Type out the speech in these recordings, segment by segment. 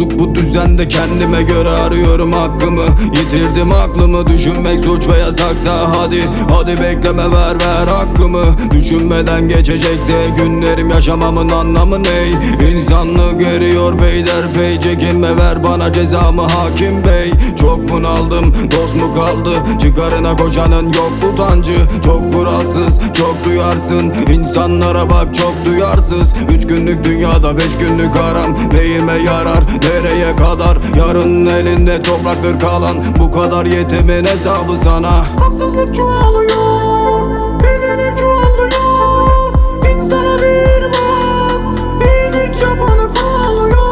Bozuk bu düzende kendime göre arıyorum hakkımı. Yitirdim aklımı, düşünmek suç ve yasaksa hadi bekleme, ver hakkımı. Düşünmeden geçecekse günlerim, yaşamamın anlamı ney? İnsanlık veriyor peyderpey, çekinme ver bana cezamı hakim bey. Çok bunaldım, dost mu kaldı? Çıkarına koşanın yok utancı. Çok kuralsız, çok duyarsın, İnsanlara bak çok duyarsız. 3 günlük dünyada 5 günlük haram, neyime yarar, nereye kadar? Yarının elinde topraktır kalan, bu kadar yetimin hesabı sana. Haksızlık çoğalıyor, bedenim çoğalıyor. İnsana bir bak, iyilik yapanı kovalıyor.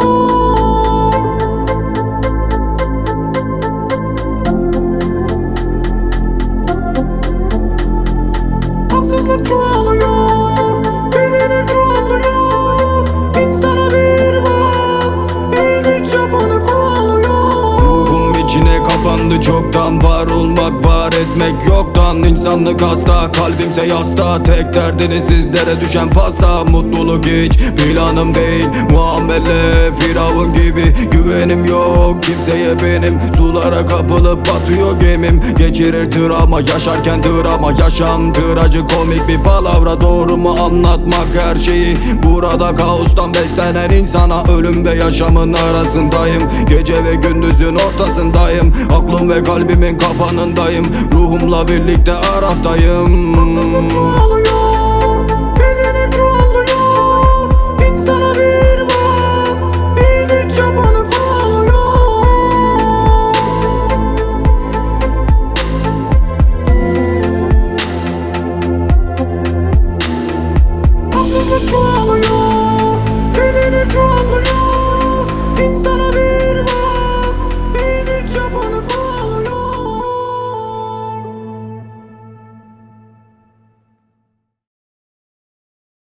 Haksızlık çoğalıyor, bedenim çoğalıyor. İnsana bir bak, iyilik yapanı kovalıyor. Ruhum içine kapandı çoktan, var olmak var etmek yoktan. İnsanlık hasta, kalbimse yasta, tek derdini sizlere düşen pasta. Mutluluk hiç planım değil, muamele firavun gibi. Güvenim yok kimseye benim, sulara kapılıp batıyor gemim. Geçirir travma, yaşarken drama, yaşam tıracı komik bir palavra. Doğru mu anlatmak her şeyi? Burada kaostan beslenen insana, ölüm ve yaşamın arasındayım. Gece ve gündüzün ortasındayım, aklım ve kalbimin kapanındayım. Ruhumla birlikte Araftayım. Haksızlık çoğalıyor,